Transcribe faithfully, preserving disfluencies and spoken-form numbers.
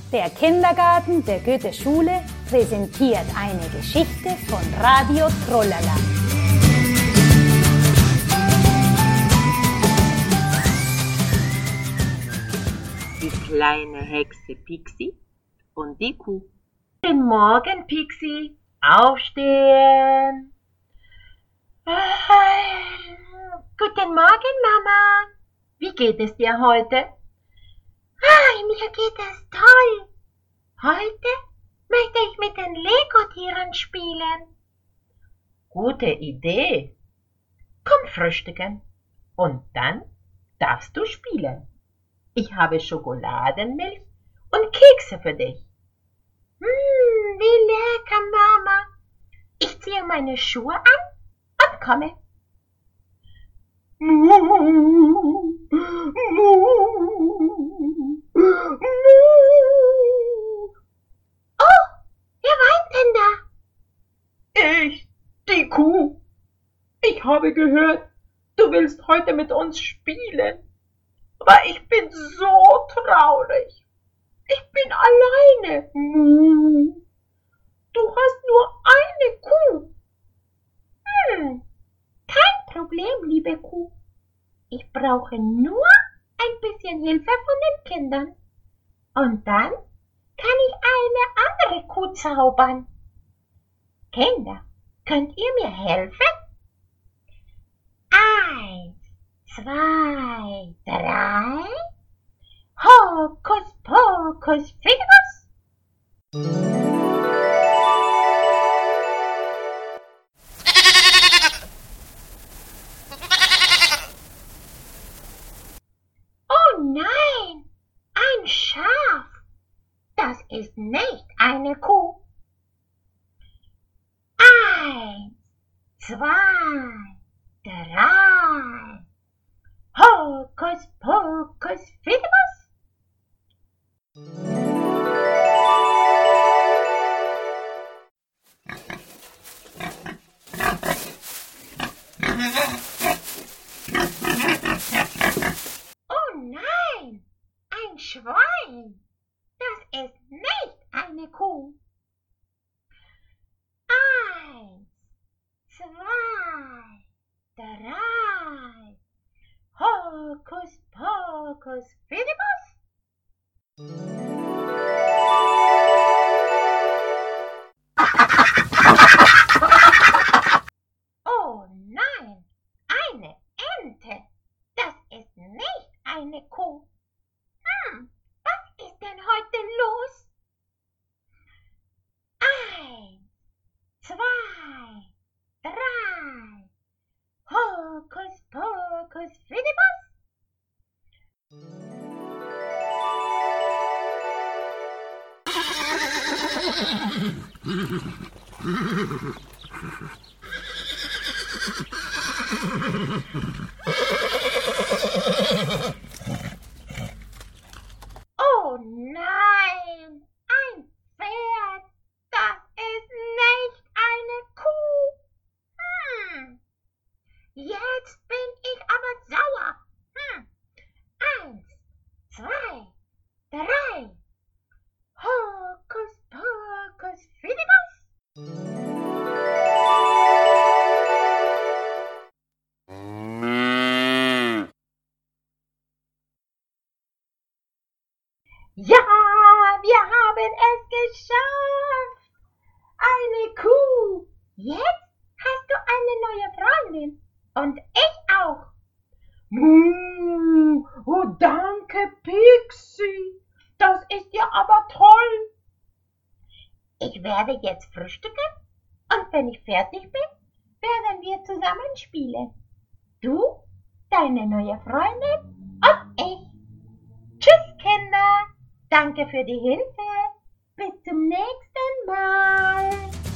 Der Kindergarten der Goethe-Schule präsentiert eine Geschichte von Radio Trollala. Die kleine Hexe Pixie und die Kuh. Guten Morgen, Pixie. Aufstehen. Guten Morgen, Mama. Wie geht es dir heute? Ah, mir geht es toll. Heute möchte ich mit den Lego-Tieren spielen. Gute Idee. Komm frühstücken und dann darfst du spielen. Ich habe Schokoladenmilch und Kekse für dich. Hm, wie lecker, Mama. Ich ziehe meine Schuhe an und komme. Mu, mu, mu. Oh, wer weint denn da? Ich, die Kuh. Ich habe gehört, du willst heute mit uns spielen. Aber ich bin so traurig. Ich bin alleine. Mu. Du hast nur eine Kuh. Hm, kein Problem, liebe Kuh. Ich brauche nur ein bisschen Hilfe von den Kindern. Und dann kann ich eine andere Kuh zaubern. Kinder, könnt ihr mir helfen? Eins, zwei, drei. Hokus pokus fidibus. Oh nein, ein Schaf. Das ist nicht eine Kuh. Eins, zwei, drei. Hokus pokus fidibus. Oh nein, ein Schwein. Das ist nicht eine Kuh. Eins, zwei, drei. Hokus pokus fidibus. Oh nein, eine Ente. Das ist nicht eine Kuh. Hm, was ist denn heute los? Eins, zwei, drei. Hokus pokus fidibus. Oh nein, ein Pferd, das ist nicht eine Kuh. Hm, jetzt bin ich aber sauer. Hm, eins, zwei, drei. Hokus pokus fidibus. Ja, wir haben es geschafft. Eine Kuh. Jetzt hast du eine neue Freundin. Und ich auch. Mu. Oh, danke, Pixie. Das ist ja aber toll. Ich werde jetzt frühstücken und wenn ich fertig bin, werden wir zusammen spielen. Du, deine neue Freundin und ich. Tschüss, Kinder. Danke für die Hilfe. Bis zum nächsten Mal.